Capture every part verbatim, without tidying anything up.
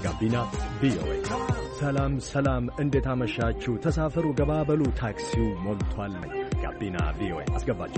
ጋቢና ቪኦኤ። ሰላም ሰላም፣ እንዴት አመሻችሁ? ተሳፈሩ፣ ገባበሉ፣ ታክሲው ሞልቷል። ጋቢና ቪኦኤ አስገባችሁ።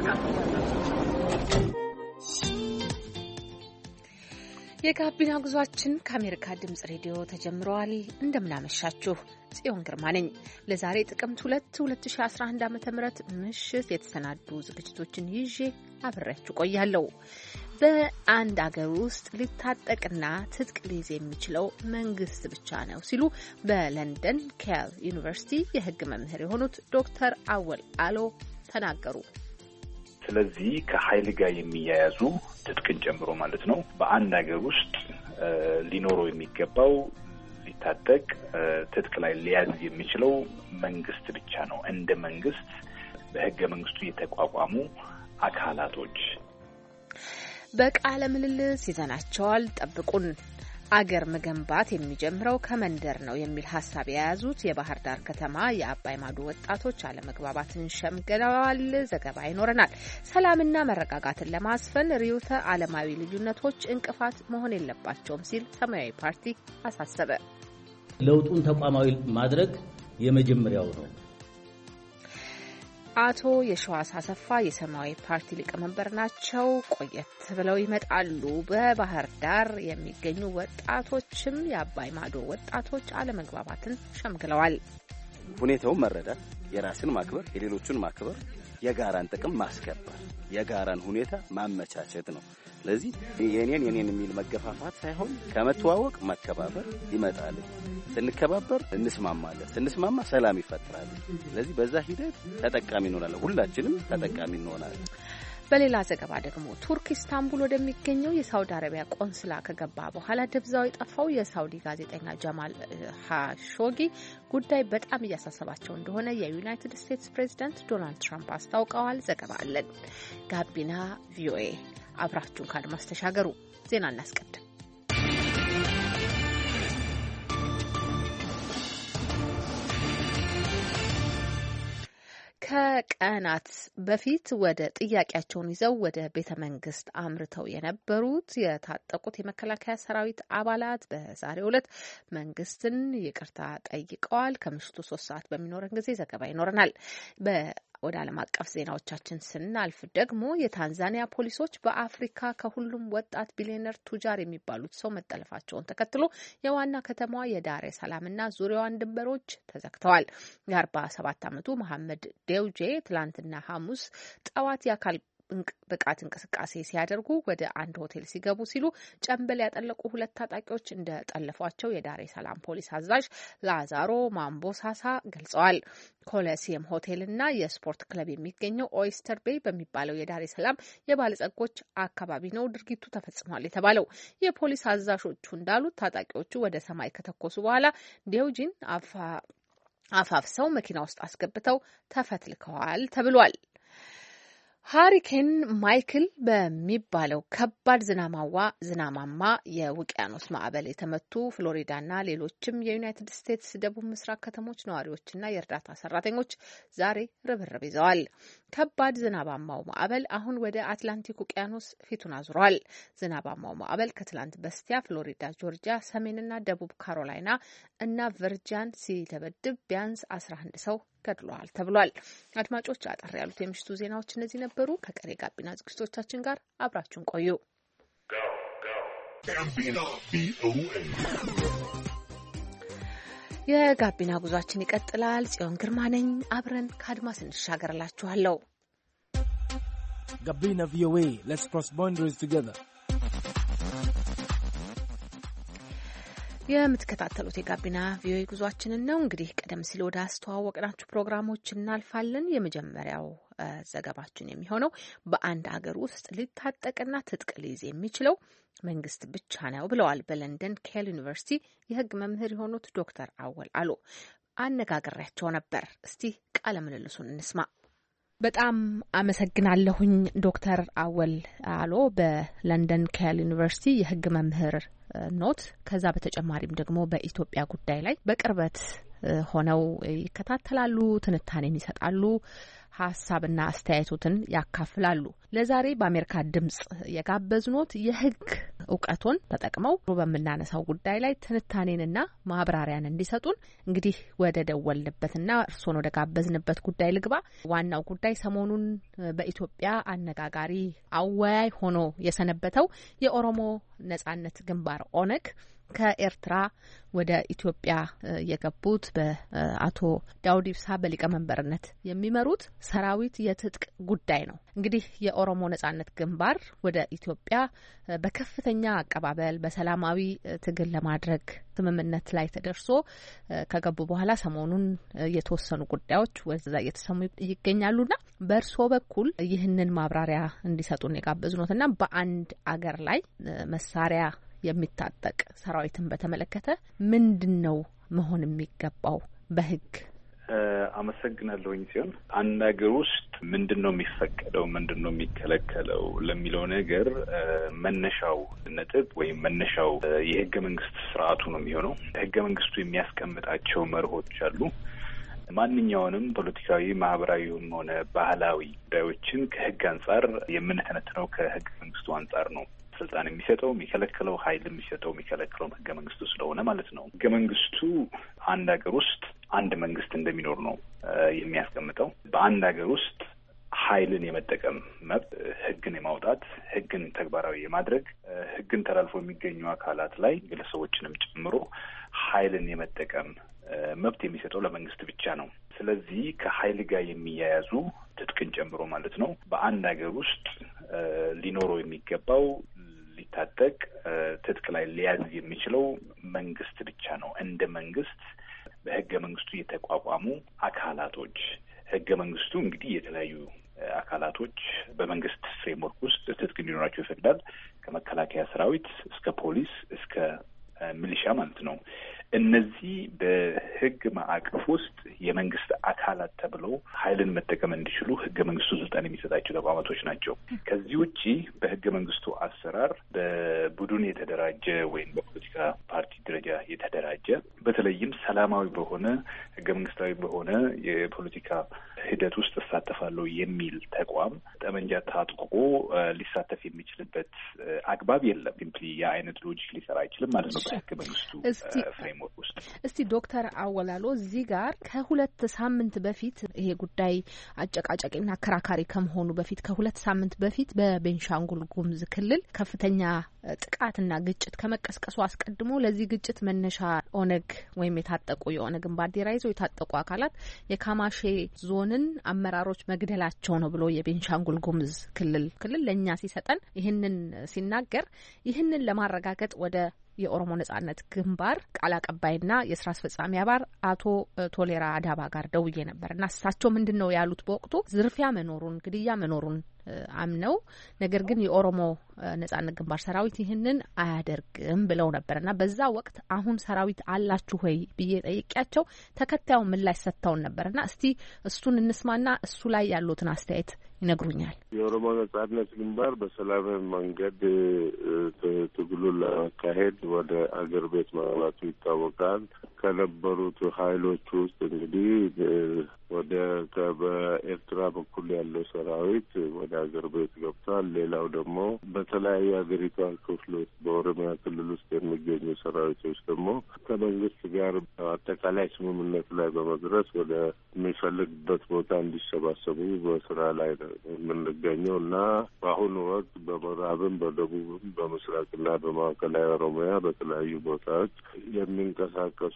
የጋቢና ጉዟችን ከአሜሪካ ድምጽ ሬዲዮ ተጀምሯል። እንደምናመሻችሁ ጽዮን ግርማ ነኝ። ለዛሬ ጥቅምት ሁለት ሁለት ሺህ አስራ አንድ ዓመተ ምህረት ምሽት የተሰናዱ ዝግጅቶችን ይዤ አብሬያችሁ ቆያለሁ። በአንድ አገር ውስጥ ሊታጠቅና ትጥቅ ሊይዝ የሚችለው መንግስት ብቻ ነው ሲሉ በለንደን ኬል ዩኒቨርሲቲ የሕግ መምህር የሆኑት ዶክተር አወል አሎ ተናገሩ። ስለዚህ ከኃይል ጋር የሚያያዙ ትጥቅን ጨምሮ ማለት ነው በአንድ ሀገር ውስጥ ሊኖረው የሚገባው ሊታጠቅ ትጥቅ ላይ ሊያዝ የሚችለው መንግስት ብቻ ነው። እንደ መንግስት በህገ መንግስቱ የተቋቋሙ አካላቶች። በቃለ ምልልስ ይዘናቸዋል። ጠብቁን። አገር መገንባት የሚጀምረው ከመንደር ነው የሚል ሀሳብ የያዙት የባህር ዳር ከተማ የአባይ ማዶ ወጣቶች አለመግባባትን ሸምግለዋል። ዘገባ ይኖረናል። ሰላምና መረጋጋትን ለማስፈን ርዕዮተ ዓለማዊ ልዩነቶች እንቅፋት መሆን የለባቸውም ሲል ሰማያዊ ፓርቲ አሳሰበ። ለውጡን ተቋማዊ ማድረግ የመጀመሪያው ነው። አቶ የሸዋስ አሰፋ የሰማያዊ ፓርቲ ሊቀመንበር ናቸው። ቆየት ብለው ይመጣሉ። በባህር ዳር የሚገኙ ወጣቶችም የአባይ ማዶ ወጣቶች አለመግባባትን ሸምግለዋል። ሁኔታውን መረዳት፣ የራስን ማክበር፣ የሌሎቹን ማክበር፣ የጋራን ጥቅም ማስከበር፣ የጋራን ሁኔታ ማመቻቸት ነው። ስለዚህ የኔን የኔን የሚል መገፋፋት ሳይሆን ከመተዋወቅ መከባበር ይመጣል። ስንከባበር እንስማማለን፣ ስንስማማ ሰላም ይፈጠራል። ስለዚህ በዛ ሂደት ተጠቃሚ እንሆናለን፣ ሁላችንም ተጠቃሚ እንሆናለን። በሌላ ዘገባ ደግሞ ቱርክ ኢስታንቡል ወደሚገኘው የሳውዲ አረቢያ ቆንስላ ከገባ በኋላ ደብዛው የጠፋው የሳውዲ ጋዜጠኛ ጀማል ኻሾጊ ጉዳይ በጣም እያሳሰባቸው እንደሆነ የዩናይትድ ስቴትስ ፕሬዚዳንት ዶናልድ ትራምፕ አስታውቀዋል። ዘገባ አለን። ጋቢና ቪኦኤ አብራችሁን ካድማስ ተሻገሩ። ዜና እናስቀድም። ከቀናት በፊት ወደ ጥያቄያቸውን ይዘው ወደ ቤተ መንግስት አምርተው የነበሩት የታጠቁት የመከላከያ ሰራዊት አባላት በዛሬው ዕለት መንግስትን ይቅርታ ጠይቀዋል። ከምሽቱ ሶስት ሰዓት በሚኖረን ጊዜ ዘገባ ይኖረናል። ወደ ዓለም አቀፍ ዜናዎቻችን ስናልፍ ደግሞ የታንዛኒያ ፖሊሶች በአፍሪካ ከሁሉም ወጣት ቢሊዮነር ቱጃር የሚባሉት ሰው መጠለፋቸውን ተከትሎ የዋና ከተማዋ የዳሬ ሰላምና ዙሪያዋን ድንበሮች ተዘግተዋል። የአርባ ሰባት ዓመቱ መሐመድ ዴውጄ ትላንትና ሐሙስ ጠዋት የአካል ብቃት እንቅስቃሴ ሲያደርጉ ወደ አንድ ሆቴል ሲገቡ ሲሉ ጨንበል ያጠለቁ ሁለት ታጣቂዎች እንደጠለፏቸው የዳሬ ሰላም ፖሊስ አዛዥ ላዛሮ ማምቦሳሳ ገልጸዋል። ኮሎሲየም ሆቴልና የስፖርት ክለብ የሚገኘው ኦይስተር ቤይ በሚባለው የዳሬ ሰላም የባለጸጎች አካባቢ ነው ድርጊቱ ተፈጽሟል የተባለው። የፖሊስ አዛዦቹ እንዳሉት ታጣቂዎቹ ወደ ሰማይ ከተኮሱ በኋላ ዴውጂን አፋ አፋፍሰው መኪና ውስጥ አስገብተው ተፈትልከዋል ተብሏል። ሃሪኬን ማይክል በሚባለው ከባድ ዝናማዋ ዝናማማ የውቅያኖስ ማዕበል የተመቱ ፍሎሪዳና ሌሎችም የዩናይትድ ስቴትስ ደቡብ ምስራቅ ከተሞች ነዋሪዎችና የእርዳታ ሰራተኞች ዛሬ ርብርብ ይዘዋል። ከባድ ዝናባማው ማዕበል አሁን ወደ አትላንቲክ ውቅያኖስ ፊቱን አዙሯል። ዝናባማው ማዕበል ከትላንት በስቲያ ፍሎሪዳ፣ ጆርጂያ፣ ሰሜንና ደቡብ ካሮላይና እና ቨርጂያን ሲደበድብ ቢያንስ አስራ አንድ ሰው ገድሏል ተብሏል። አድማጮች፣ አጠር ያሉት የምሽቱ ዜናዎች እነዚህ ነበሩ። ከቀሪ ጋቢና ዝግጅቶቻችን ጋር አብራችሁን ቆዩ። የጋቢና ጉዟችን ይቀጥላል። ጽዮን ግርማ ነኝ። አብረን ከአድማስ እንሻገርላችኋለሁ። ጋቢና ቪኦኤ ሌትስ ክሮስ ቦንደሪስ ቱጌዘር። የምትከታተሉት የጋቢና ቪኦኤ ጉዟችንን ነው። እንግዲህ ቀደም ሲል ወደ አስተዋወቅናችሁ ፕሮግራሞች እናልፋለን። የመጀመሪያው ዘገባችን የሚሆነው በአንድ ሀገር ውስጥ ሊታጠቅና ትጥቅ ሊይዝ የሚችለው መንግስት ብቻ ነው ብለዋል በለንደን ኬል ዩኒቨርሲቲ የሕግ መምህር የሆኑት ዶክተር አወል አሎ። አነጋግሬያቸው ነበር። እስቲ ቃለ ምልልሱን እንስማ። በጣም አመሰግናለሁኝ ዶክተር አወል አሎ። በለንደን ኬል ዩኒቨርሲቲ የሕግ መምህር ኖት። ከዛ በተጨማሪም ደግሞ በኢትዮጵያ ጉዳይ ላይ በቅርበት ሆነው ይከታተላሉ፣ ትንታኔን ይሰጣሉ፣ ሀሳብና አስተያየቶትን ያካፍላሉ። ለዛሬ በአሜሪካ ድምጽ የጋበዝኖት የህግ እውቀቱን ተጠቅመው በምናነሳው ጉዳይ ላይ ትንታኔንና ማብራሪያን እንዲሰጡን እንግዲህ ወደ ደወልንበትና እርሶን ወደ ጋበዝንበት ጉዳይ ልግባ። ዋናው ጉዳይ ሰሞኑን በኢትዮጵያ አነጋጋሪ አወያይ ሆኖ የሰነበተው የኦሮሞ ነጻነት ግንባር ኦነግ ከኤርትራ ወደ ኢትዮጵያ የገቡት በአቶ ዳውድ ኢብሳ በሊቀመንበርነት የሚመሩት ሰራዊት የትጥቅ ጉዳይ ነው። እንግዲህ የኦሮሞ ነጻነት ግንባር ወደ ኢትዮጵያ በከፍተኛ አቀባበል በሰላማዊ ትግል ለማድረግ ስምምነት ላይ ተደርሶ ከገቡ በኋላ ሰሞኑን የተወሰኑ ጉዳዮች ወደዛ እየተሰሙ ይገኛሉና በእርሶ በኩል ይህንን ማብራሪያ እንዲሰጡን የጋበዝኖትና በአንድ አገር ላይ መሳሪያ የሚታጠቅ ሰራዊትን በተመለከተ ምንድነው መሆን የሚገባው በህግ? አመሰግናለሁኝ። ሲሆን አንድ ሀገር ውስጥ ምንድነው የሚፈቀደው ምንድነው የሚከለከለው ለሚለው ነገር መነሻው ነጥብ ወይም መነሻው የህገ መንግስት ስርዓቱ ነው የሚሆነው። ህገ መንግስቱ የሚያስቀምጣቸው መርሆች አሉ። ማንኛውንም ፖለቲካዊ፣ ማህበራዊም ሆነ ባህላዊ ጉዳዮችን ከህግ አንጻር የምንተነትነው ከህገ መንግስቱ አንጻር ነው። ስልጣን የሚሰጠው የሚከለክለው፣ ኃይል የሚሰጠው የሚከለክለው ህገ መንግስቱ ስለሆነ ማለት ነው። ህገ መንግስቱ አንድ ሀገር ውስጥ አንድ መንግስት እንደሚኖር ነው የሚያስቀምጠው። በአንድ ሀገር ውስጥ ኃይልን የመጠቀም መብት፣ ህግን የማውጣት፣ ህግን ተግባራዊ የማድረግ፣ ህግን ተላልፎ የሚገኙ አካላት ላይ ግለሰቦችንም ጨምሮ ኃይልን የመጠቀም መብት የሚሰጠው ለመንግስት ብቻ ነው። ስለዚህ ከኃይል ጋር የሚያያዙ ትጥቅን ጨምሮ ማለት ነው በአንድ ሀገር ውስጥ ሊኖረው የሚገባው ሊታጠቅ ትጥቅ ላይ ሊያዝ የሚችለው መንግስት ብቻ ነው። እንደ መንግስት በህገ መንግስቱ የተቋቋሙ አካላቶች ህገ መንግስቱ እንግዲህ የተለያዩ አካላቶች በመንግስት ፍሬምወርክ ውስጥ ትጥቅ እንዲኖራቸው ይፈቅዳል። ከመከላከያ ሰራዊት እስከ ፖሊስ እስከ ሚሊሻ ማለት ነው። እነዚህ በህግ ማዕቀፍ ውስጥ የመንግስት አካላት ተብለው ኃይልን መጠቀም እንዲችሉ ህገ መንግስቱ ስልጣን የሚሰጣቸው ተቋማቶች ናቸው። ከዚህ ውጪ በህገ መንግስቱ አሰራር በቡድን የተደራጀ ወይም በፖለቲካ ፓርቲ ደረጃ የተደራጀ በተለይም ሰላማዊ በሆነ ህገ መንግስታዊ በሆነ የፖለቲካ ሂደት ውስጥ እሳተፋለሁ የሚል ተቋም ጠመንጃ ታጥቆ ሊሳተፍ የሚችልበት አግባብ የለም። ሲምፕሊ የአይነት ሎጂክ ሊሰራ አይችልም ማለት ነው በህገ መንግስቱ ፍሬም ውስጥ። እስቲ ዶክተር አወላሎ እዚህ ጋር ከሁለት ሳምንት በፊት ይሄ ጉዳይ አጨቃጫቂና አከራካሪ ከመሆኑ በፊት ከሁለት ሳምንት በፊት በቤንሻንጉል ጉሙዝ ክልል ከፍተኛ ጥቃትና ግጭት ከመቀስቀሱ አስቀድሞ ለዚህ ግጭት መነሻ ኦነግ ወይም የታጠቁ የኦነግን ባንዲራ ይዘው የታጠቁ አካላት የካማሼ ዞንን አመራሮች መግደላቸው ነው ብሎ የቤንሻንጉል ጉሙዝ ክልል ክልል ለኛ ሲሰጠን ይህንን ሲናገር ይህንን ለማረጋገጥ ወደ የኦሮሞ ነጻነት ግንባር ቃል አቀባይና የስራ አስፈጻሚ አባል አቶ ቶሌራ አዳባ ጋር ደውዬ ነበርና እሳቸው ምንድነው ያሉት በወቅቱ ዝርፊያ መኖሩን ግድያ መኖሩን አምነው ነገር ግን የኦሮሞ ነጻነት ግንባር ሰራዊት ይህንን አያደርግም ብለው ነበርና በዛ ወቅት አሁን ሰራዊት አላችሁ ወይ ብዬ ጠይቄያቸው ተከታዩ ምላሽ ሰጥተውን ነበርና እስቲ እሱን እንስማና እሱ ላይ ያሉትን አስተያየት ይነግሩኛል። የኦሮሞ ነጻነት ግንባር በሰላማዊ መንገድ ትግሉን ለማካሄድ ወደ አገር ቤት መግባቱ ይታወቃል። ከነበሩት ኃይሎች ውስጥ እንግዲህ ወደ በኤርትራ በኩል ያለው ሰራዊት ወደ አገር ቤት ገብቷል። ሌላው ደግሞ በተለያዩ ሀገሪቷ ክፍሎች በኦሮሚያ ክልል ውስጥ የሚገኙ ሰራዊቶች ደግሞ ከመንግስት ጋር አጠቃላይ ስምምነት ላይ በመድረስ ወደ የሚፈልግበት ቦታ እንዲሰባሰቡ በስራ ላይ የምንገኘው እና በአሁኑ ወቅት በምዕራብም በደቡብም በምስራቅና በማዕከላዊ ኦሮሚያ በተለያዩ ቦታዎች የሚንቀሳቀሱ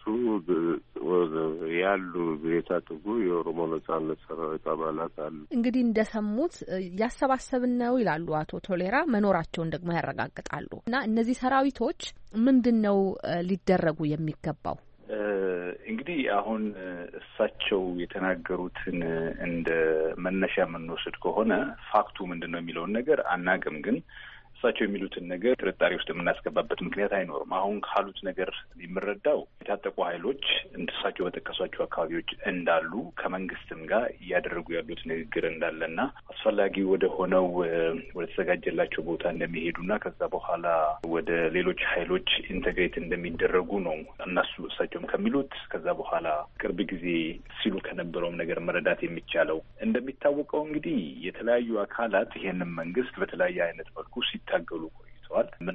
ያሉ የታጠቁ የኦሮሞ ነጻነት ሰራዊት አባላት አሉ። እንግዲህ እንደሰሙት ያሰባሰብን ነው ይላሉ አቶ ቶሌራ፣ መኖራቸውን ደግሞ ያረጋግጣሉ። እና እነዚህ ሰራዊቶች ምንድነው ሊደረጉ የሚገባው? እንግዲህ አሁን እሳቸው የተናገሩትን እንደ መነሻ የምንወስድ ከሆነ ፋክቱ ምንድነው የሚለውን ነገር አናውቅም። ግን እሳቸው የሚሉትን ነገር ጥርጣሬ ውስጥ የምናስገባበት ምክንያት አይኖርም። አሁን ካሉት ነገር የምረዳው የታጠቁ ኃይሎች እሳቸው በጠቀሷቸው አካባቢዎች እንዳሉ ከመንግስትም ጋር እያደረጉ ያሉት ንግግር እንዳለና አስፈላጊ ወደ ሆነው ወደ ተዘጋጀላቸው ቦታ እንደሚሄዱና ከዛ በኋላ ወደ ሌሎች ኃይሎች ኢንተግሬት እንደሚደረጉ ነው እነሱ እሳቸውም ከሚሉት ከዛ በኋላ ቅርብ ጊዜ ሲሉ ከነበረውም ነገር መረዳት የሚቻለው። እንደሚታወቀው እንግዲህ የተለያዩ አካላት ይሄንን መንግስት በተለያየ አይነት መልኩ ሲታገሉ ቆይተዋል። ምናል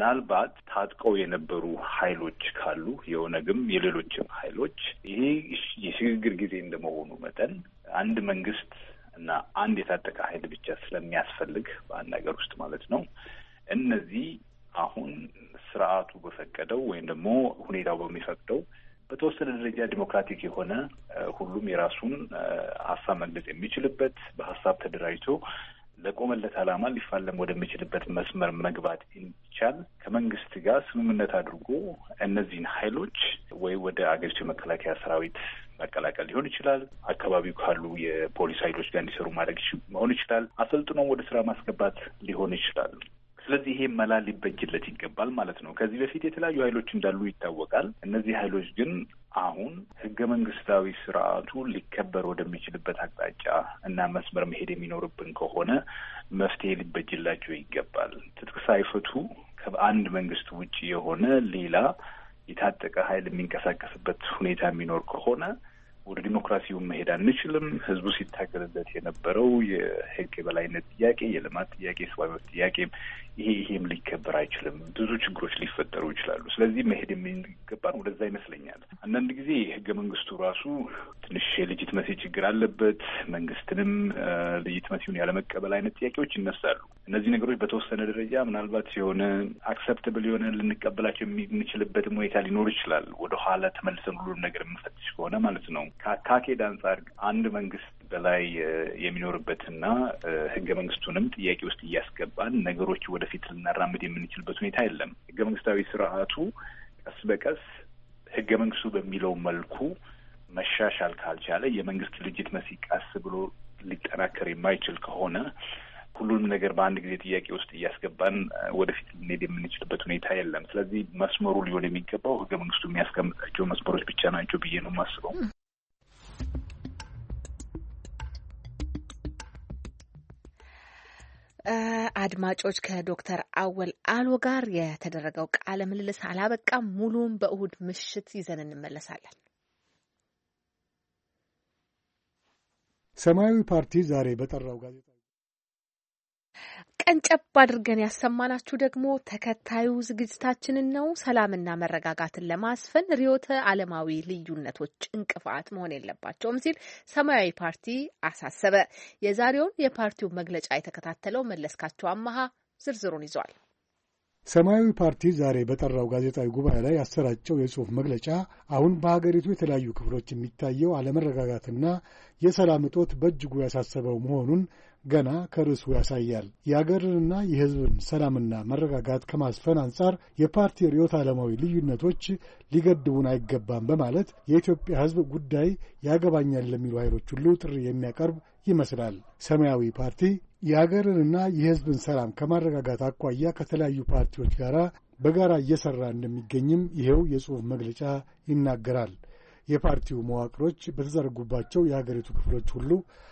ምናልባት ታጥቀው የነበሩ ኃይሎች ካሉ የኦነግም የሌሎችም ኃይሎች ይሄ የሽግግር ጊዜ እንደመሆኑ መጠን አንድ መንግስት እና አንድ የታጠቀ ኃይል ብቻ ስለሚያስፈልግ በአንድ ሀገር ውስጥ ማለት ነው እነዚህ አሁን ስርዓቱ በፈቀደው ወይም ደግሞ ሁኔታው በሚፈቅደው በተወሰነ ደረጃ ዲሞክራቲክ የሆነ ሁሉም የራሱን ሀሳብ መግለጽ የሚችልበት በሀሳብ ተደራጅቶ ለቆመለት ዓላማ ሊፋለም ወደሚችልበት መስመር መግባት እንዲቻል ከመንግስት ጋር ስምምነት አድርጎ እነዚህን ኃይሎች ወይ ወደ አገሪቱ መከላከያ ሰራዊት መቀላቀል ሊሆን ይችላል፣ አካባቢው ካሉ የፖሊስ ኃይሎች ጋር እንዲሰሩ ማድረግ መሆን ይችላል፣ አሰልጥኖ ወደ ስራ ማስገባት ሊሆን ይችላል። ስለዚህ ይሄ መላ ሊበጅለት ይገባል ማለት ነው። ከዚህ በፊት የተለያዩ ኃይሎች እንዳሉ ይታወቃል። እነዚህ ኃይሎች ግን አሁን ህገ መንግስታዊ ስርዓቱ ሊከበር ወደሚችልበት አቅጣጫ እና መስመር መሄድ የሚኖርብን ከሆነ መፍትሄ ሊበጅላቸው ይገባል። ትጥቅ ሳይፈቱ ከአንድ መንግስት ውጪ የሆነ ሌላ የታጠቀ ኃይል የሚንቀሳቀስበት ሁኔታ የሚኖር ከሆነ ወደ ዲሞክራሲው መሄድ አንችልም። ህዝቡ ሲታገልለት የነበረው የህግ የበላይነት ጥያቄ፣ የልማት ጥያቄ፣ የሰብአዊ መብት ጥያቄ ይሄ ይሄም ሊከበር አይችልም። ብዙ ችግሮች ሊፈጠሩ ይችላሉ። ስለዚህ መሄድ የሚገባን ወደዛ ይመስለኛል። አንዳንድ ጊዜ ህገ መንግስቱ ራሱ ትንሽ የሌጂትመሲ ችግር አለበት። መንግስትንም ሌጂትመሲውን ያለመቀበል አይነት ጥያቄዎች ይነሳሉ። እነዚህ ነገሮች በተወሰነ ደረጃ ምናልባት የሆነ አክሰፕተብል የሆነ ልንቀበላቸው የምንችልበትም ሁኔታ ሊኖር ይችላል። ወደ ኋላ ተመልሰን ሁሉም ነገር የምንፈትሽ ከሆነ ማለት ነው። ከአካሄድ አንጻር አንድ መንግስት በላይ የሚኖርበትና ህገ መንግስቱንም ጥያቄ ውስጥ እያስገባን ነገሮች ወደፊት ልናራምድ የምንችልበት ሁኔታ የለም። ህገ መንግስታዊ ስርዓቱ ቀስ በቀስ ህገ መንግስቱ በሚለው መልኩ መሻሻል ካልቻለ የመንግስት ሌጂትመሲ ቀስ ብሎ ሊጠናከር የማይችል ከሆነ ሁሉንም ነገር በአንድ ጊዜ ጥያቄ ውስጥ እያስገባን ወደፊት ልንሄድ የምንችልበት ሁኔታ የለም። ስለዚህ መስመሩ ሊሆን የሚገባው ህገ መንግስቱ የሚያስቀምጣቸው መስመሮች ብቻ ናቸው ብዬ ነው የማስበው። አድማጮች ከዶክተር አወል አሎ ጋር የተደረገው ቃለ ምልልስ አላበቃም። ሙሉውን በእሁድ ምሽት ይዘን እንመለሳለን። ሰማያዊ ፓርቲ ዛሬ በጠራው ጋዜጣ ቀንጨብ አድርገን ያሰማናችሁ ደግሞ ተከታዩ ዝግጅታችንን ነው። ሰላምና መረጋጋትን ለማስፈን ርዕዮተ ዓለማዊ ልዩነቶች እንቅፋት መሆን የለባቸውም ሲል ሰማያዊ ፓርቲ አሳሰበ። የዛሬውን የፓርቲው መግለጫ የተከታተለው መለስካቸው አማሃ ዝርዝሩን ይዟል። ሰማያዊ ፓርቲ ዛሬ በጠራው ጋዜጣዊ ጉባኤ ላይ ያሰራጨው የጽሑፍ መግለጫ አሁን በሀገሪቱ የተለያዩ ክፍሎች የሚታየው አለመረጋጋትና የሰላም እጦት በእጅጉ ያሳሰበው መሆኑን ገና ከርዕሱ ያሳያል። የአገርንና የሕዝብን ሰላምና መረጋጋት ከማስፈን አንጻር የፓርቲ ርዕዮተ ዓለማዊ ልዩነቶች ሊገድቡን አይገባም በማለት የኢትዮጵያ ሕዝብ ጉዳይ ያገባኛል ለሚሉ ኃይሎች ሁሉ ጥሪ የሚያቀርብ ይመስላል። ሰማያዊ ፓርቲ የአገርንና የሕዝብን ሰላም ከማረጋጋት አኳያ ከተለያዩ ፓርቲዎች ጋር በጋራ እየሠራ እንደሚገኝም ይኸው የጽሑፍ መግለጫ ይናገራል። የፓርቲው መዋቅሮች በተዘረጉባቸው የሀገሪቱ ክፍሎች ሁሉ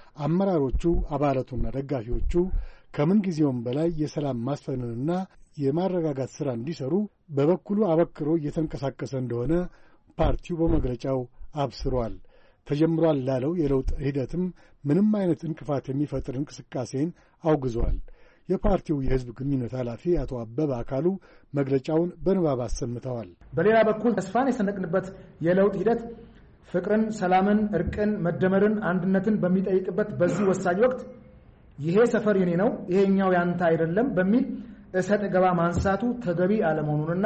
አመራሮቹ፣ አባላቱና ደጋፊዎቹ ከምንጊዜውም በላይ የሰላም ማስፈንንና የማረጋጋት ሥራ እንዲሠሩ በበኩሉ አበክሮ እየተንቀሳቀሰ እንደሆነ ፓርቲው በመግለጫው አብስሯል። ተጀምሯል ላለው የለውጥ ሂደትም ምንም አይነት እንቅፋት የሚፈጥር እንቅስቃሴን አውግዟል። የፓርቲው የሕዝብ ግንኙነት ኃላፊ አቶ አበበ አካሉ መግለጫውን በንባብ አሰምተዋል። በሌላ በኩል ተስፋን የሰነቅንበት የለውጥ ሂደት ፍቅርን፣ ሰላምን፣ እርቅን፣ መደመርን፣ አንድነትን በሚጠይቅበት በዚህ ወሳኝ ወቅት ይሄ ሰፈር የኔ ነው ይሄኛው ያንተ አይደለም በሚል እሰጥ ገባ ማንሳቱ ተገቢ አለመሆኑንና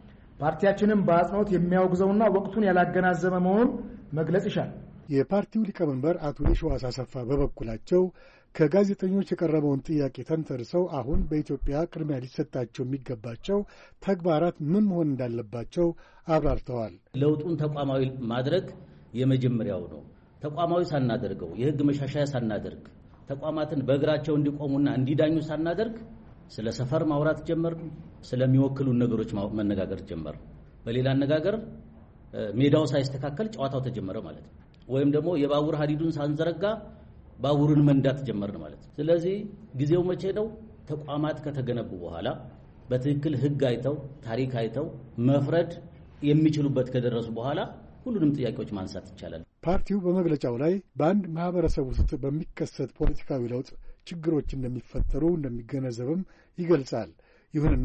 ፓርቲያችንም በአጽንኦት የሚያወግዘውና ወቅቱን ያላገናዘበ መሆኑን መግለጽ ይሻል። የፓርቲው ሊቀመንበር አቶ የሺዋስ አሰፋ በበኩላቸው ከጋዜጠኞች የቀረበውን ጥያቄ ተንተርሰው አሁን በኢትዮጵያ ቅድሚያ ሊሰጣቸው የሚገባቸው ተግባራት ምን መሆን እንዳለባቸው አብራርተዋል። ለውጡን ተቋማዊ ማድረግ የመጀመሪያው ነው። ተቋማዊ ሳናደርገው የሕግ መሻሻያ ሳናደርግ ተቋማትን በእግራቸው እንዲቆሙና እንዲዳኙ ሳናደርግ ስለ ሰፈር ማውራት ጀመር፣ ስለሚወክሉን ነገሮች መነጋገር ጀመር። በሌላ አነጋገር ሜዳው ሳይስተካከል ጨዋታው ተጀመረ ማለት ነው። ወይም ደግሞ የባቡር ሀዲዱን ሳንዘረጋ ባቡርን መንዳት ጀመርን ማለት ነው። ስለዚህ ጊዜው መቼ ነው? ተቋማት ከተገነቡ በኋላ በትክክል ሕግ አይተው ታሪክ አይተው መፍረድ የሚችሉበት ከደረሱ በኋላ ሁሉንም ጥያቄዎች ማንሳት ይቻላል። ፓርቲው በመግለጫው ላይ በአንድ ማህበረሰብ ውስጥ በሚከሰት ፖለቲካዊ ለውጥ ችግሮች እንደሚፈጠሩ እንደሚገነዘብም ይገልጻል። ይሁንና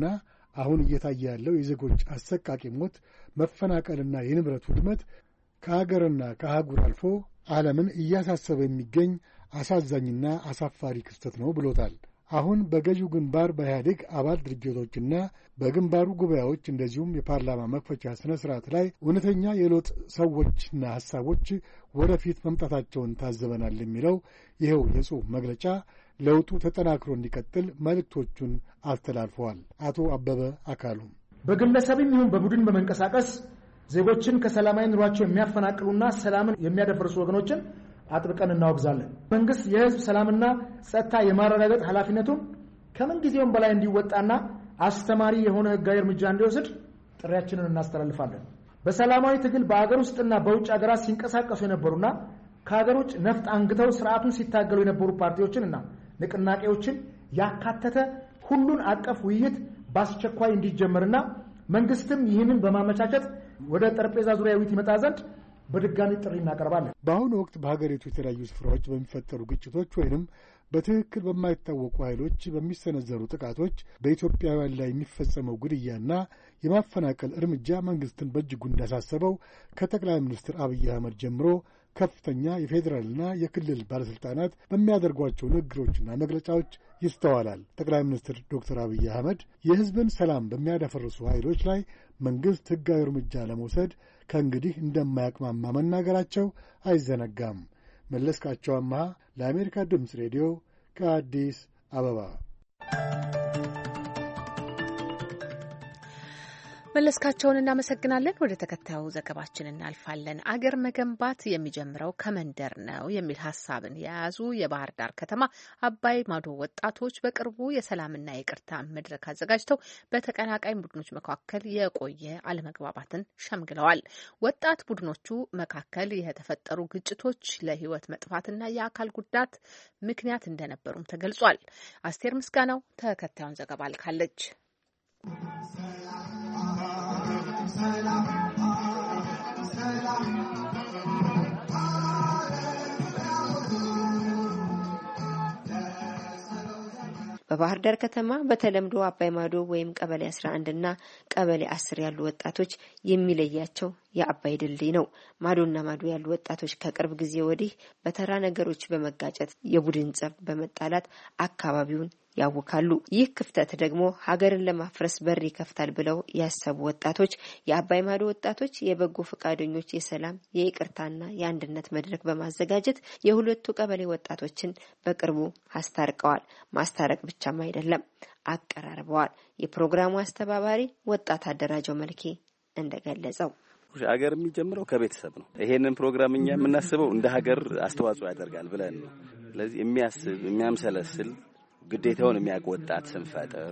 አሁን እየታየ ያለው የዜጎች አሰቃቂ ሞት፣ መፈናቀልና የንብረት ውድመት ከሀገርና ከአህጉር አልፎ ዓለምን እያሳሰበ የሚገኝ አሳዛኝና አሳፋሪ ክስተት ነው ብሎታል። አሁን በገዢው ግንባር በኢህአዴግ አባል ድርጅቶችና በግንባሩ ጉባኤዎች እንደዚሁም የፓርላማ መክፈቻ ሥነ ሥርዓት ላይ እውነተኛ የለውጥ ሰዎችና ሐሳቦች ወደፊት መምጣታቸውን ታዘበናል የሚለው ይኸው የጽሑፍ መግለጫ ለውጡ ተጠናክሮ እንዲቀጥል መልእክቶቹን አስተላልፈዋል። አቶ አበበ አካሉ በግለሰብም ይሁን በቡድን በመንቀሳቀስ ዜጎችን ከሰላማዊ ኑሯቸው የሚያፈናቅሉና ሰላምን የሚያደፈርሱ ወገኖችን አጥብቀን እናወግዛለን። መንግስት የህዝብ ሰላምና ጸጥታ የማረጋገጥ ኃላፊነቱን ከምን ጊዜውም በላይ እንዲወጣና አስተማሪ የሆነ ህጋዊ እርምጃ እንዲወስድ ጥሪያችንን እናስተላልፋለን። በሰላማዊ ትግል በአገር ውስጥና በውጭ ሀገራት ሲንቀሳቀሱ የነበሩና ከሀገር ውጭ ነፍጥ አንግተው ስርዓቱን ሲታገሉ የነበሩ ፓርቲዎችንና ንቅናቄዎችን ያካተተ ሁሉን አቀፍ ውይይት በአስቸኳይ እንዲጀመርና መንግስትም ይህንን በማመቻቸት ወደ ጠረጴዛ ዙሪያ ውይይት ይመጣ ዘንድ በድጋሚ ጥሪ እናቀርባለን። በአሁኑ ወቅት በሀገሪቱ የተለያዩ ስፍራዎች በሚፈጠሩ ግጭቶች ወይንም በትክክል በማይታወቁ ኃይሎች በሚሰነዘሩ ጥቃቶች በኢትዮጵያውያን ላይ የሚፈጸመው ግድያና የማፈናቀል እርምጃ መንግስትን በእጅጉ እንዳሳሰበው ከጠቅላይ ሚኒስትር አብይ አህመድ ጀምሮ ከፍተኛ የፌዴራልና የክልል ባለሥልጣናት በሚያደርጓቸው ንግግሮችና መግለጫዎች ይስተዋላል። ጠቅላይ ሚኒስትር ዶክተር አብይ አህመድ የሕዝብን ሰላም በሚያደፈርሱ ኃይሎች ላይ መንግሥት ሕጋዊ እርምጃ ለመውሰድ ከእንግዲህ እንደማያቅማማ መናገራቸው አይዘነጋም። መለስካቸው አምሃ ለአሜሪካ ድምፅ ሬዲዮ ከአዲስ አበባ። መለስካቸውን እናመሰግናለን። ወደ ተከታዩ ዘገባችን እናልፋለን። አገር መገንባት የሚጀምረው ከመንደር ነው የሚል ሀሳብን የያዙ የባህር ዳር ከተማ አባይ ማዶ ወጣቶች በቅርቡ የሰላምና የይቅርታ መድረክ አዘጋጅተው በተቀናቃኝ ቡድኖች መካከል የቆየ አለመግባባትን ሸምግለዋል። ወጣት ቡድኖቹ መካከል የተፈጠሩ ግጭቶች ለሕይወት መጥፋትና የአካል ጉዳት ምክንያት እንደነበሩም ተገልጿል። አስቴር ምስጋናው ተከታዩን ዘገባ ልካለች። በባህር ዳር ከተማ በተለምዶ አባይ ማዶ ወይም ቀበሌ አስራ አንድ እና ቀበሌ አስር ያሉ ወጣቶች የሚለያቸው የአባይ ድልድይ ነው። ማዶና ማዶ ያሉ ወጣቶች ከቅርብ ጊዜ ወዲህ በተራ ነገሮች በመጋጨት የቡድን ጸብ በመጣላት አካባቢውን ያውካሉ። ይህ ክፍተት ደግሞ ሀገርን ለማፍረስ በር ይከፍታል ብለው ያሰቡ ወጣቶች የአባይ ማዶ ወጣቶች የበጎ ፈቃደኞች የሰላም የይቅርታና የአንድነት መድረክ በማዘጋጀት የሁለቱ ቀበሌ ወጣቶችን በቅርቡ አስታርቀዋል። ማስታረቅ ብቻም አይደለም አቀራርበዋል። የፕሮግራሙ አስተባባሪ ወጣት አደራጀው መልኬ እንደገለጸው ሀገር የሚጀምረው ከቤተሰብ ነው። ይሄንን ፕሮግራም እኛ የምናስበው እንደ ሀገር አስተዋጽኦ ያደርጋል ብለን ነው። ስለዚህ የሚያስብ የሚያምሰለስል ግዴታውን የሚያቆጣት ስንፈጥር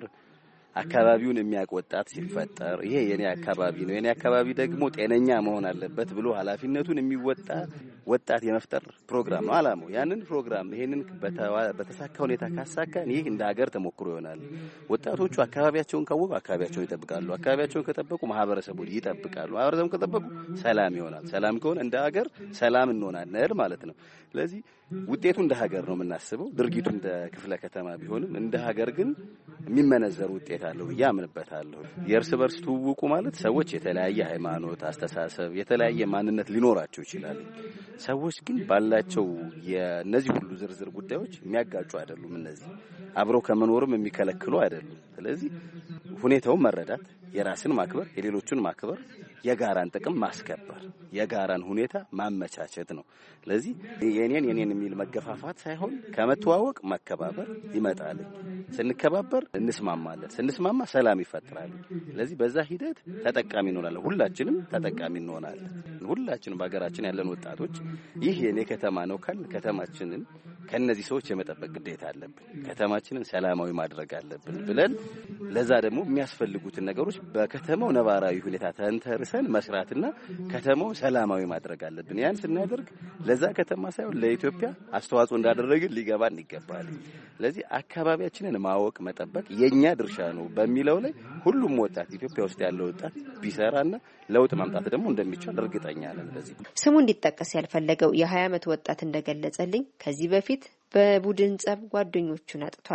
አካባቢውን የሚያቆጣት ሲፈጠር ይሄ የኔ አካባቢ ነው የኔ አካባቢ ደግሞ ጤነኛ መሆን አለበት ብሎ ኃላፊነቱን የሚወጣ ወጣት የመፍጠር ፕሮግራም ነው አላማው። ያንን ፕሮግራም ይሄንን በተሳካ ሁኔታ ካሳካን ይህ እንደ ሀገር ተሞክሮ ይሆናል። ወጣቶቹ አካባቢያቸውን ካወቁ አካባቢያቸውን ይጠብቃሉ። አካባቢያቸውን ከጠበቁ ማህበረሰቡን ይጠብቃሉ። ማህበረሰቡን ከጠበቁ ሰላም ይሆናል። ሰላም ከሆነ እንደ ሀገር ሰላም እንሆናለን ማለት ነው። ስለዚህ ውጤቱ እንደ ሀገር ነው የምናስበው። ድርጊቱ እንደ ክፍለ ከተማ ቢሆንም እንደ ሀገር ግን የሚመነዘር ውጤት አለው ብዬ አምንበታለሁ። የእርስ በርስ ትውውቁ ማለት ሰዎች የተለያየ ሃይማኖት፣ አስተሳሰብ፣ የተለያየ ማንነት ሊኖራቸው ይችላል። ሰዎች ግን ባላቸው የነዚህ ሁሉ ዝርዝር ጉዳዮች የሚያጋጩ አይደሉም። እነዚህ አብረው ከመኖርም የሚከለክሉ አይደሉም። ስለዚህ ሁኔታውን መረዳት፣ የራስን ማክበር፣ የሌሎችን ማክበር፣ የጋራን ጥቅም ማስከበር፣ የጋራን ሁኔታ ማመቻቸት ነው። ስለዚህ የኔን የኔን የሚል መገፋፋት ሳይሆን ከመተዋወቅ መከባበር ይመጣል። ስንከባበር እንስማማለን፣ ስንስማማ ሰላም ይፈጠራል። ስለዚህ በዛ ሂደት ተጠቃሚ እንሆናለን። ሁላችንም ተጠቃሚ እንሆናለን። ሁላችንም በሀገራችን ያለን ወጣቶች ይህ የኔ ከተማ ነው ካል ከተማችንን ከነዚህ ሰዎች የመጠበቅ ግዴታ አለብን። ከተማችንን ሰላማዊ ማድረግ አለብን ብለን ለዛ ደግሞ የሚያስፈልጉትን ነገሮች በከተማው ነባራዊ ሁኔታ ተንተርሰን መስራትና ከተማው ሰላማዊ ማድረግ አለብን። ያን ስናደርግ ለዛ ከተማ ሳይሆን ለኢትዮጵያ አስተዋጽኦ እንዳደረግን ሊገባን ይገባል። ስለዚህ አካባቢያችንን ማወቅ መጠበቅ የኛ ድርሻ ነው በሚለው ላይ ሁሉም ወጣት ኢትዮጵያ ውስጥ ያለው ወጣት ቢሰራና ለውጥ ማምጣት ደግሞ እንደሚቻል እርግጠኛ ነን። ለዚህ ስሙ እንዲጠቀስ ያልፈለገው የሀያ ዓመት ወጣት እንደገለጸልኝ ከዚህ በፊት በቡድን ጸብ ጓደኞቹን አጥቷል።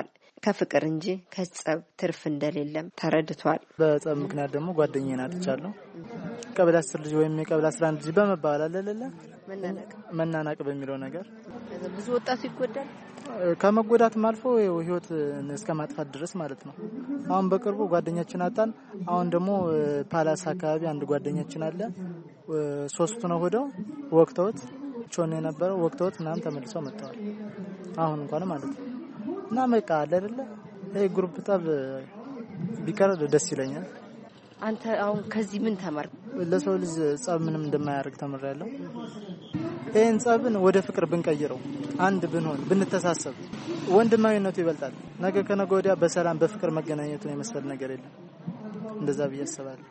ከፍቅር እንጂ ከጸብ ትርፍ እንደሌለም ተረድቷል። በጸብ ምክንያት ደግሞ ጓደኛዬን አጥቻለሁ። ቀበሌ አስር ልጅ ወይም የቀበሌ አስራ አንድ ልጅ በመባል አለለለ መናናቅ መናናቅ በሚለው ነገር ብዙ ወጣቱ ይጎዳል። ከመጎዳትም አልፎ ህይወት እስከ ማጥፋት ድረስ ማለት ነው። አሁን በቅርቡ ጓደኛችን አጣን። አሁን ደግሞ ፓላስ አካባቢ አንድ ጓደኛችን አለ። ሶስቱ ነው ሆደው ወቅተውት ቾን የነበረው ወቅተውት ምናምን ተመልሰው መጥተዋል። አሁን እንኳን ማለት ነው እና መቃ አለ አይደለ ይሄ ግሩፕ ጠብ ቢቀር ደስ ይለኛል። አንተ አሁን ከዚህ ምን ተማርክ? ለሰው ልጅ ጸብ ምንም እንደማያደርግ ተምሬያለሁ። ይሄን ጸብን ወደ ፍቅር ብንቀይረው አንድ ብንሆን ብንተሳሰብ ወንድማዊነቱ ይበልጣል። ነገ ከነገ ወዲያ በሰላም በፍቅር መገናኘቱን የመሰለ ነገር የለም። እንደዛ ብያስባለሁ።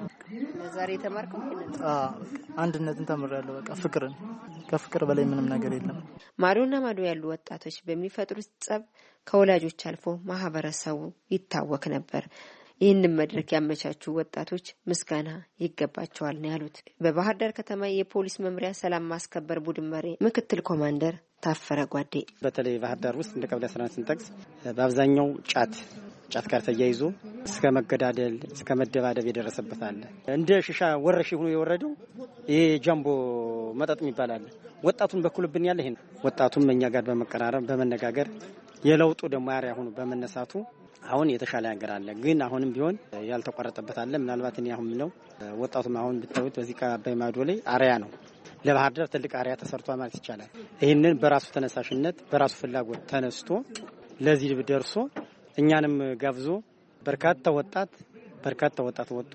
ዛሬ ተማርከው አዎ አንድነትን ተምሬያለሁ። በቃ ፍቅርን ከፍቅር በላይ ምንም ነገር የለም። ማዶና ማዶ ያሉ ወጣቶች በሚፈጥሩት ጸብ ከወላጆች አልፎ ማህበረሰቡ ይታወክ ነበር። ይህንን መድረክ ያመቻቹ ወጣቶች ምስጋና ይገባቸዋል ነው ያሉት። በባህር ዳር ከተማ የፖሊስ መምሪያ ሰላም ማስከበር ቡድን መሪ ምክትል ኮማንደር ታፈረ ጓዴ በተለይ ባህር ዳር ውስጥ እንደ ቀበሌ አስራ አንድ ስንጠቅስ በአብዛኛው ጫት ጫት ጋር ተያይዞ እስከ መገዳደል እስከ መደባደብ የደረሰበት አለ። እንደ ሽሻ ወረሽ ሆኖ የወረደው ይሄ ጃምቦ መጠጥ የሚባል አለ። ወጣቱን በኩልብን ያለ ይሄን ወጣቱን እኛ ጋር በመቀራረብ በመነጋገር የለውጡ ደግሞ አሪያ ሆኖ በመነሳቱ አሁን የተሻለ ነገር አለ። ግን አሁንም ቢሆን ያልተቋረጠበት አለ። ምናልባት እኔ አሁን ነው ወጣቱም አሁን ብታዩት በዚህ ከአባይ ማዶ ላይ አሪያ ነው። ለባህር ዳር ትልቅ አሪያ ተሰርቷል ማለት ይቻላል። ይሄንን በራሱ ተነሳሽነት በራሱ ፍላጎት ተነስቶ ለዚህ ደርሶ እኛንም ጋብዞ በርካታ ወጣት በርካታ ወጣት ወጥቶ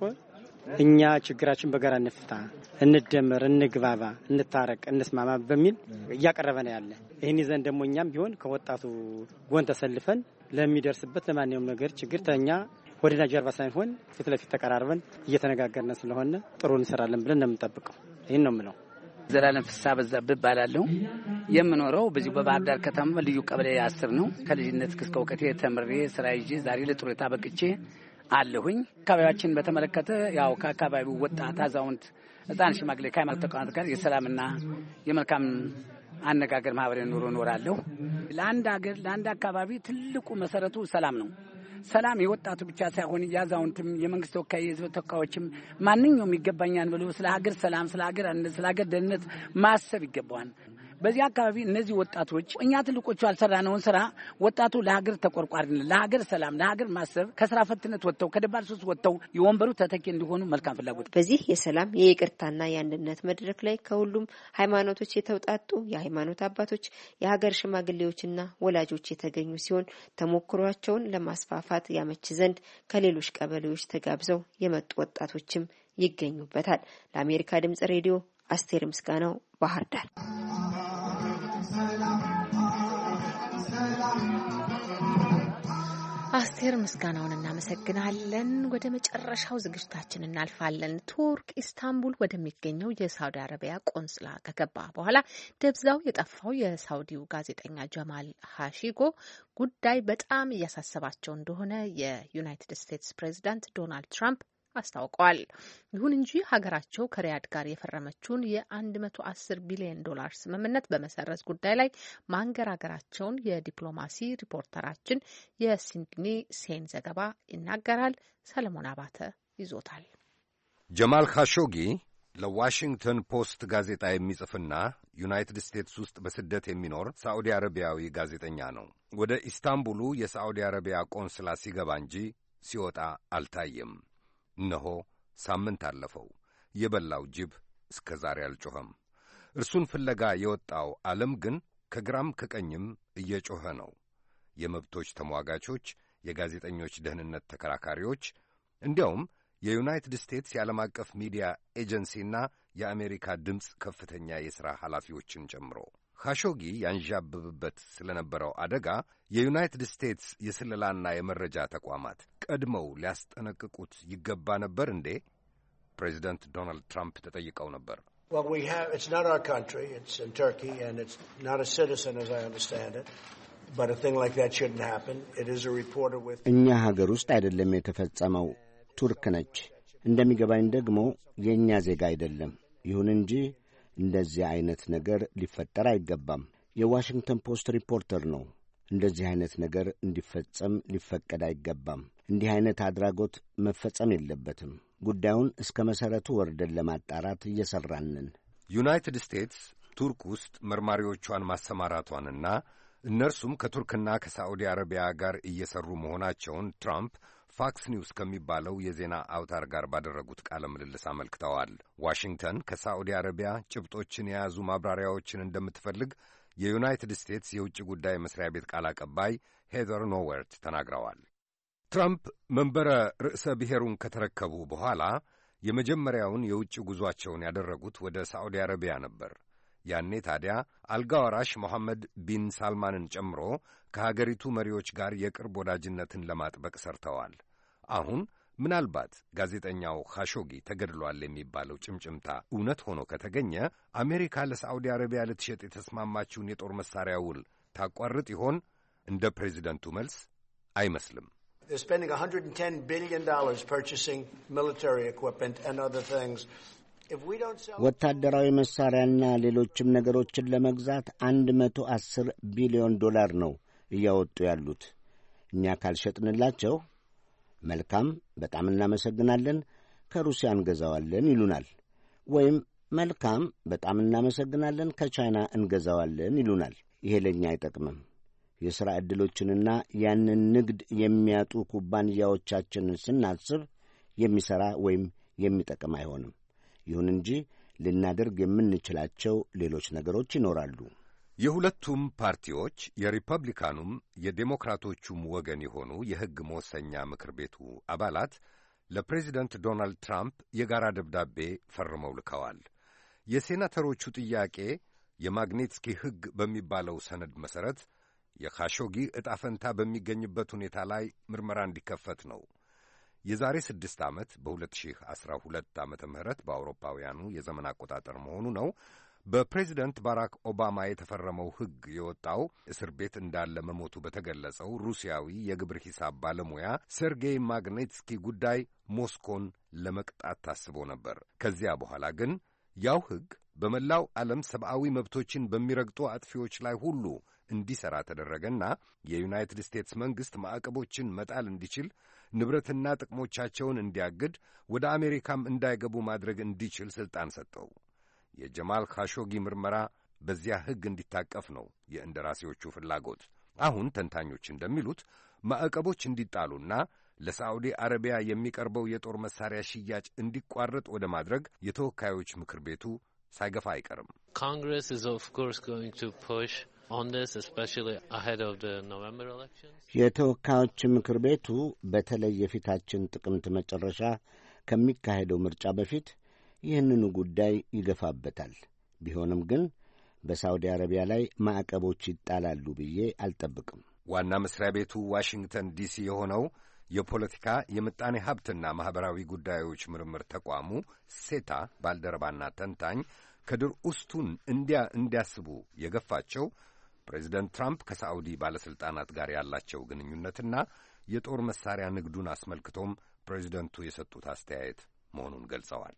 እኛ ችግራችን በጋራ እንፍታ፣ እንደመር፣ እንግባባ፣ እንታረቅ፣ እንስማማ በሚል እያቀረበ ነው ያለ። ይሄን ይዘን ደግሞ እኛም ቢሆን ከወጣቱ ጎን ተሰልፈን ለሚደርስበት ለማንኛውም ነገር ችግር ተኛ ወደና ጀርባ ሳይሆን ፊት ለፊት ተቀራርበን እየተነጋገርን ስለሆነ ጥሩ እንሰራለን ብለን ነው የምንጠብቀው። ይሄን ነው የምለው። ዘላለም ፍሳ በዛብህ እባላለሁ። የምኖረው በዚህ በባህር ዳር ከተማ ልዩ ቀበሌ አስር ነው። ከልጅነት እስከ እውቀቴ ተምሬ ስራ ይዤ ዛሬ ለጡረታ በቅቼ አለሁኝ። አካባቢያችን በተመለከተ ያው ከአካባቢው ወጣት፣ አዛውንት፣ ህፃን፣ ሽማግሌ ከሃይማኖት ተቋማት ጋር የሰላምና የመልካም አነጋገር ማህበራዊ ኑሮ እኖራለሁ። ለአንድ ሀገር ለአንድ አካባቢ ትልቁ መሰረቱ ሰላም ነው። ሰላም የወጣቱ ብቻ ሳይሆን ያዛውንትም የመንግስት ተወካይ የህዝብ ተወካዮችም ማንኛውም ይገባኛል ብሎ ስለ ሀገር ሰላም ስለ ሀገር አንድነት ስለ ሀገር ደህንነት ማሰብ ይገባዋል። በዚህ አካባቢ እነዚህ ወጣቶች እኛ ትልቆቹ አልሰራነውን ስራ ወጣቱ ለሀገር ተቆርቋሪነት ለሀገር ሰላም ለሀገር ማሰብ ከስራ ፈትነት ወጥተው ከደባል ሱስ ወጥተው የወንበሩ ተተኪ እንዲሆኑ መልካም ፍላጎት። በዚህ የሰላም የይቅርታና የአንድነት መድረክ ላይ ከሁሉም ሃይማኖቶች የተውጣጡ የሃይማኖት አባቶች፣ የሀገር ሽማግሌዎችና ወላጆች የተገኙ ሲሆን ተሞክሯቸውን ለማስፋፋት ያመች ዘንድ ከሌሎች ቀበሌዎች ተጋብዘው የመጡ ወጣቶችም ይገኙበታል። ለአሜሪካ ድምጽ ሬዲዮ አስቴር ምስጋናው ባህር ዳር። አስቴር ምስጋናውን እናመሰግናለን። ወደ መጨረሻው ዝግጅታችን እናልፋለን። ቱርክ ኢስታንቡል ወደሚገኘው የሳውዲ አረቢያ ቆንስላ ከገባ በኋላ ደብዛው የጠፋው የሳውዲው ጋዜጠኛ ጀማል ሀሺጎ ጉዳይ በጣም እያሳሰባቸው እንደሆነ የዩናይትድ ስቴትስ ፕሬዚዳንት ዶናልድ ትራምፕ አስታውቀዋል። ይሁን እንጂ ሀገራቸው ከሪያድ ጋር የፈረመችውን የአንድ መቶ አስር ቢሊዮን ዶላር ስምምነት በመሰረዝ ጉዳይ ላይ ማንገራገራቸውን የዲፕሎማሲ ሪፖርተራችን የሲድኒ ሴን ዘገባ ይናገራል። ሰለሞን አባተ ይዞታል። ጀማል ካሾጊ ለዋሽንግተን ፖስት ጋዜጣ የሚጽፍና ዩናይትድ ስቴትስ ውስጥ በስደት የሚኖር ሳዑዲ አረቢያዊ ጋዜጠኛ ነው። ወደ ኢስታንቡሉ የሳዑዲ አረቢያ ቆንስላ ሲገባ እንጂ ሲወጣ አልታየም። እነሆ ሳምንት አለፈው። የበላው ጅብ እስከ ዛሬ አልጮኸም። እርሱን ፍለጋ የወጣው ዓለም ግን ከግራም ከቀኝም እየጮኸ ነው። የመብቶች ተሟጋቾች፣ የጋዜጠኞች ደህንነት ተከራካሪዎች፣ እንዲያውም የዩናይትድ ስቴትስ የዓለም አቀፍ ሚዲያ ኤጀንሲና የአሜሪካ ድምፅ ከፍተኛ የሥራ ኃላፊዎችን ጨምሮ ካሾጊ ያንዣብብበት ስለነበረው አደጋ የዩናይትድ ስቴትስ የስለላና የመረጃ ተቋማት ቀድመው ሊያስጠነቅቁት ይገባ ነበር እንዴ? ፕሬዚደንት ዶናልድ ትራምፕ ተጠይቀው ነበር። እኛ ሀገር ውስጥ አይደለም የተፈጸመው፣ ቱርክ ነች። እንደሚገባኝ ደግሞ የእኛ ዜጋ አይደለም። ይሁን እንጂ እንደዚህ አይነት ነገር ሊፈጠር አይገባም። የዋሽንግተን ፖስት ሪፖርተር ነው። እንደዚህ አይነት ነገር እንዲፈጸም ሊፈቀድ አይገባም። እንዲህ አይነት አድራጎት መፈጸም የለበትም። ጉዳዩን እስከ መሠረቱ ወርደን ለማጣራት እየሠራንን። ዩናይትድ ስቴትስ ቱርክ ውስጥ መርማሪዎቿን ማሰማራቷንና እነርሱም ከቱርክና ከሳዑዲ አረቢያ ጋር እየሠሩ መሆናቸውን ትራምፕ ፋክስ ኒውስ ከሚባለው የዜና አውታር ጋር ባደረጉት ቃለ ምልልስ አመልክተዋል። ዋሽንግተን ከሳዑዲ አረቢያ ጭብጦችን የያዙ ማብራሪያዎችን እንደምትፈልግ የዩናይትድ ስቴትስ የውጭ ጉዳይ መስሪያ ቤት ቃል አቀባይ ሄዘር ኖዌርት ተናግረዋል። ትራምፕ መንበረ ርዕሰ ብሔሩን ከተረከቡ በኋላ የመጀመሪያውን የውጭ ጉዟቸውን ያደረጉት ወደ ሳዑዲ አረቢያ ነበር። ያኔ ታዲያ አልጋ ወራሽ ሞሐመድ ቢን ሳልማንን ጨምሮ ከሀገሪቱ መሪዎች ጋር የቅርብ ወዳጅነትን ለማጥበቅ ሰርተዋል። አሁን ምናልባት ጋዜጠኛው ካሾጊ ተገድሏል የሚባለው ጭምጭምታ እውነት ሆኖ ከተገኘ አሜሪካ ለሳዑዲ አረቢያ ልትሸጥ የተስማማችውን የጦር መሣሪያ ውል ታቋርጥ ይሆን? እንደ ፕሬዚደንቱ መልስ አይመስልም። ወታደራዊ መሣሪያና ሌሎችም ነገሮችን ለመግዛት አንድ መቶ አስር ቢሊዮን ዶላር ነው እያወጡ ያሉት። እኛ ካልሸጥንላቸው መልካም፣ በጣም እናመሰግናለን፣ ከሩሲያ እንገዛዋለን ይሉናል። ወይም መልካም፣ በጣም እናመሰግናለን፣ ከቻይና እንገዛዋለን ይሉናል። ይሄ ለእኛ አይጠቅምም። የሥራ ዕድሎችንና ያንን ንግድ የሚያጡ ኩባንያዎቻችንን ስናስብ የሚሠራ ወይም የሚጠቅም አይሆንም። ይሁን እንጂ ልናደርግ የምንችላቸው ሌሎች ነገሮች ይኖራሉ። የሁለቱም ፓርቲዎች የሪፐብሊካኑም የዴሞክራቶቹም ወገን የሆኑ የሕግ መወሰኛ ምክር ቤቱ አባላት ለፕሬዚደንት ዶናልድ ትራምፕ የጋራ ደብዳቤ ፈርመው ልከዋል። የሴናተሮቹ ጥያቄ የማግኔትስኪ ሕግ በሚባለው ሰነድ መሠረት የካሾጊ ዕጣ ፈንታ በሚገኝበት ሁኔታ ላይ ምርመራ እንዲከፈት ነው። የዛሬ ስድስት ዓመት በሁለት ሺህ አስራ ሁለት ዓመተ ምህረት በአውሮፓውያኑ የዘመን አቆጣጠር መሆኑ ነው። በፕሬዚደንት ባራክ ኦባማ የተፈረመው ሕግ የወጣው እስር ቤት እንዳለ መሞቱ በተገለጸው ሩሲያዊ የግብር ሂሳብ ባለሙያ ሴርጌይ ማግኔትስኪ ጉዳይ ሞስኮን ለመቅጣት ታስቦ ነበር። ከዚያ በኋላ ግን ያው ሕግ በመላው ዓለም ሰብአዊ መብቶችን በሚረግጡ አጥፊዎች ላይ ሁሉ እንዲሠራ ተደረገና የዩናይትድ ስቴትስ መንግሥት ማዕቀቦችን መጣል እንዲችል፣ ንብረትና ጥቅሞቻቸውን እንዲያግድ፣ ወደ አሜሪካም እንዳይገቡ ማድረግ እንዲችል ሥልጣን ሰጠው። የጀማል ካሾጊ ምርመራ በዚያ ሕግ እንዲታቀፍ ነው የእንደራሴዎቹ ፍላጎት። አሁን ተንታኞች እንደሚሉት ማዕቀቦች እንዲጣሉና ለሳዑዲ አረቢያ የሚቀርበው የጦር መሣሪያ ሽያጭ እንዲቋረጥ ወደ ማድረግ የተወካዮች ምክር ቤቱ ሳይገፋ አይቀርም። Congress is of course going to push on this, especially ahead of the November elections. የተወካዮች ምክር ቤቱ በተለይ የፊታችን ጥቅምት መጨረሻ ከሚካሄደው ምርጫ በፊት ይህንኑ ጉዳይ ይገፋበታል። ቢሆንም ግን በሳዑዲ አረቢያ ላይ ማዕቀቦች ይጣላሉ ብዬ አልጠብቅም። ዋና መስሪያ ቤቱ ዋሽንግተን ዲሲ የሆነው የፖለቲካ የምጣኔ ሀብትና ማኅበራዊ ጉዳዮች ምርምር ተቋሙ ሴታ ባልደረባና ተንታኝ ከድር ኡስቱን እንዲያ እንዲያስቡ የገፋቸው ፕሬዚደንት ትራምፕ ከሳዑዲ ባለሥልጣናት ጋር ያላቸው ግንኙነትና የጦር መሣሪያ ንግዱን አስመልክቶም ፕሬዚደንቱ የሰጡት አስተያየት መሆኑን ገልጸዋል።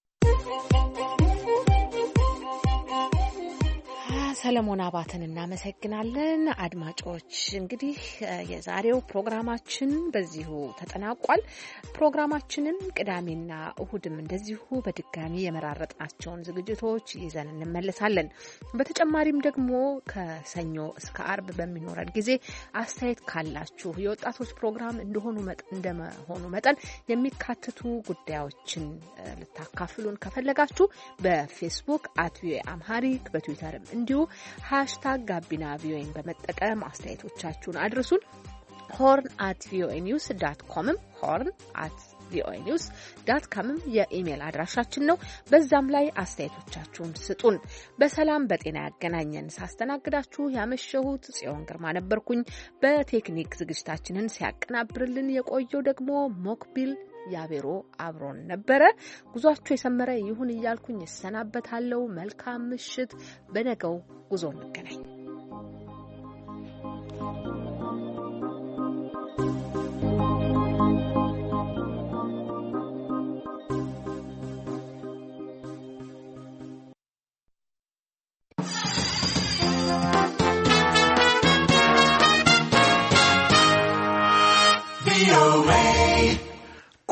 ሰለሞን አባተን እናመሰግናለን። አድማጮች እንግዲህ የዛሬው ፕሮግራማችን በዚሁ ተጠናቋል። ፕሮግራማችንን ቅዳሜና እሁድም እንደዚሁ በድጋሚ የመራረጥናቸውን ዝግጅቶች ይዘን እንመለሳለን። በተጨማሪም ደግሞ ከሰኞ እስከ አርብ በሚኖረን ጊዜ አስተያየት ካላችሁ የወጣቶች ፕሮግራም እንደሆኑ እንደመሆኑ መጠን የሚካተቱ ጉዳዮችን ልታካፍሉን ከፈለጋችሁ በፌስቡክ አት ቪኦኤ አምሃሪክ በትዊተርም እንዲሁ ሃሽታግ ጋቢና ቪኦኤን በመጠቀም አስተያየቶቻችሁን አድርሱን። ሆርን አት ቪኦኤ ኒውስ ዳት ኮምም ሆርን አት ቪኦኤ ኒውስ ዳት ኮምም የኢሜል አድራሻችን ነው። በዛም ላይ አስተያየቶቻችሁን ስጡን። በሰላም በጤና ያገናኘን። ሳስተናግዳችሁ ያመሸሁት ጽዮን ግርማ ነበርኩኝ። በቴክኒክ ዝግጅታችንን ሲያቀናብርልን የቆየው ደግሞ ሞክቢል ያቤሮ አብሮን ነበረ። ጉዟችሁ የሰመረ ይሁን እያልኩኝ እሰናበታለሁ። መልካም ምሽት። በነገው ጉዞ እንገናኝ።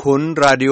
kun raadiyoo